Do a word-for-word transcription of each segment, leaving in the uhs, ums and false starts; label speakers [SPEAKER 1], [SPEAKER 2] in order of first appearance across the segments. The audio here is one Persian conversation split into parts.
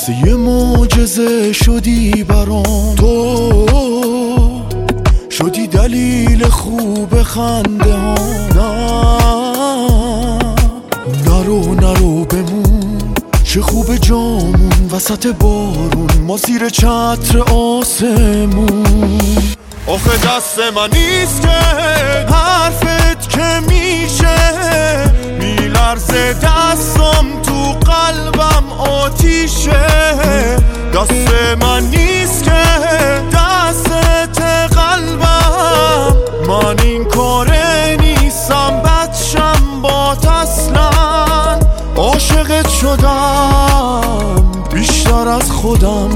[SPEAKER 1] مثل یه معجزه شدی برام، تو شدی دلیل خوب خنده ها. نه نرو نرو بمون، چه خوب جامون وسط بارون، ما زیر چتر آسمون. آخه دست من نیست که حرفت که میشه، میلرزه دستم تو قلبم آتیشه. دست من نیست که دست قلبم، من این کاره نیستم بچم بات اصلا. عاشقت شدم بیشتر از خودم،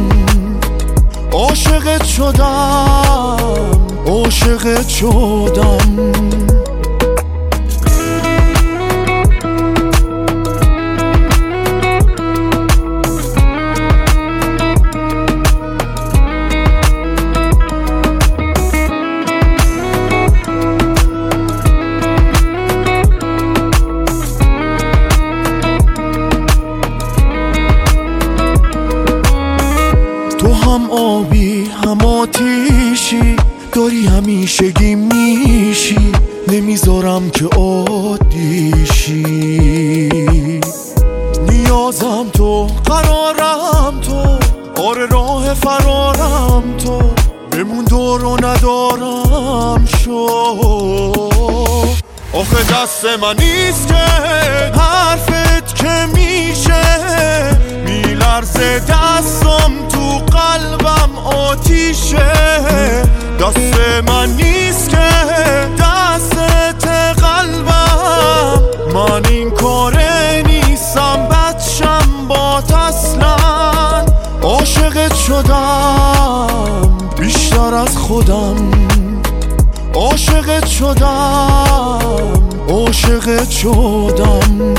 [SPEAKER 1] عاشقت شدم عاشقت شدم. تو هم آبی هم آتیشی، داری همیشگی میشی، نمیذارم که عادیشی. نیازم تو، قرارم تو، آره راه فرارم تو، بمون دور و ندارم شو. آخه دست من نیست که حرفت که میشه، میلرزه دستم تو قلبم آتیشه. دست من نیست که دست قلبم، من این کاره نیستم بچم بات اصلا. عاشقت شدم بیشتر از خودم، عاشقت شدم عاشقت شدم.